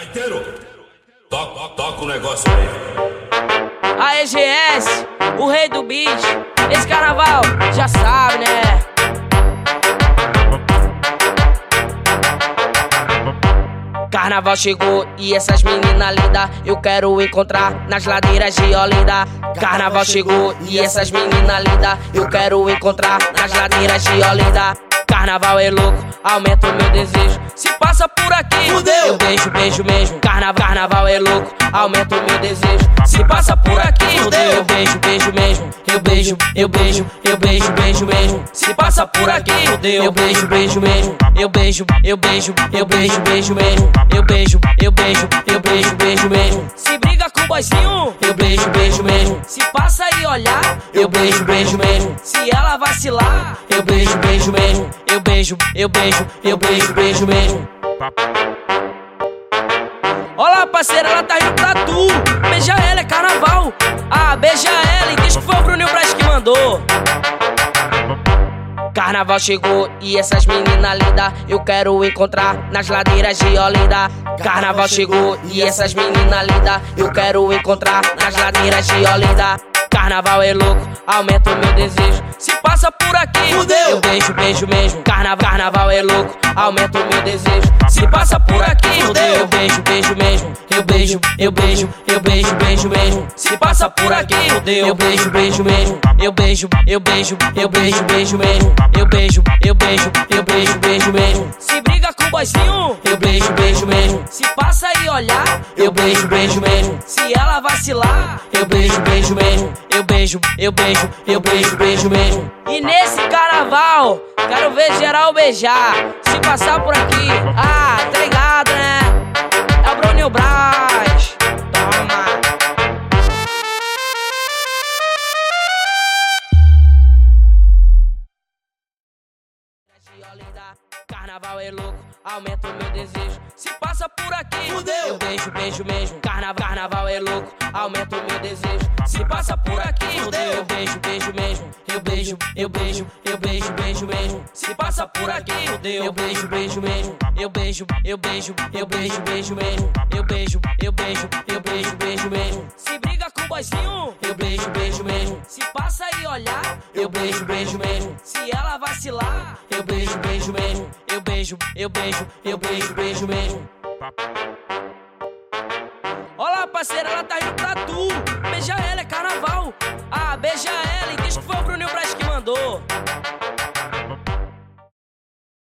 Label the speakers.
Speaker 1: Gaiteiro, toca o negócio aí.
Speaker 2: A EGS, o rei do beat. Esse carnaval, já sabe, né? Carnaval chegou e essas meninas lindas eu quero encontrar nas ladeiras de Olinda. Carnaval chegou e essas meninas lindas eu quero encontrar nas ladeiras de Olinda. Carnaval é louco, aumenta o meu desejo. Se passa por aqui, fudeu. Eu beijo, beijo mesmo. Carnaval é louco, aumenta o meu desejo. Se passa por aqui, fudeu. Eu beijo, beijo mesmo. Eu beijo, eu beijo, eu beijo, beijo mesmo. Se passa por aqui, fudeu. Eu beijo, beijo mesmo. Eu beijo, eu beijo, eu beijo, beijo mesmo. Eu beijo, eu beijo, eu beijo, beijo mesmo. Se briga com o boizinho, eu beijo, beijo mesmo. Se passa e olhar, eu beijo, beijo mesmo. Se ela vacilar, eu beijo, beijo mesmo. Eu beijo, eu beijo, eu beijo, beijo mesmo. Olha parceira, ela tá rindo pra tu. Beija ela, é carnaval. Ah, beija ela e diz que foi o Bruninho Braz que mandou. Carnaval chegou e essas meninas lindas eu quero encontrar nas ladeiras de Olinda. Carnaval chegou e essas meninas lindas eu quero encontrar nas ladeiras de Olinda. Carnaval é louco, aumenta o meu desejo. Se passa por aqui, fudeu. Eu beijo, beijo mesmo. Carnaval é louco, aumenta o meu desejo. Se passa por aqui, fudeu. Eu beijo, beijo mesmo. Eu beijo, eu beijo, eu beijo, beijo mesmo. Se passa por aqui, fudeu. Eu beijo, beijo mesmo. Eu beijo, eu beijo, eu beijo, beijo mesmo. Eu beijo, eu beijo, eu beijo, beijo mesmo. Se briga com o boizinho, eu beijo, beijo mesmo. Se passa e olhar, eu beijo, beijo mesmo. Se ela vacilar, eu beijo, beijo mesmo. Eu beijo, eu beijo, eu beijo, beijo mesmo. E nesse carnaval, quero ver geral beijar. Se passar por aqui, ah, tá ligado, né? É o Bruninho Braz. Toma. Carnaval é louco, aumenta o meu desejo. Se passa por aqui, fudeu. Eu beijo, beijo mesmo. Carnaval é louco, aumenta o meu desejo. Se passa por aqui, fudeu. Eu beijo, beijo mesmo. Eu beijo, eu beijo, eu beijo, beijo mesmo. Se passa por aqui, fudeu. Eu beijo, beijo mesmo. Eu beijo, eu beijo, eu beijo, beijo mesmo. Eu beijo, eu beijo, eu beijo, beijo mesmo. Se briga com o boizinho, eu beijo, beijo mesmo. Se passa e olhar, eu beijo, beijo mesmo. Se ela vacilar, eu beijo, beijo mesmo. Eu beijo, eu beijo, eu beijo, beijo mesmo. Olha parceira, ela tá rindo pra tu. Beija ela, é carnaval. Ah, beija ela e diz que foi o Bruninho Braz que mandou.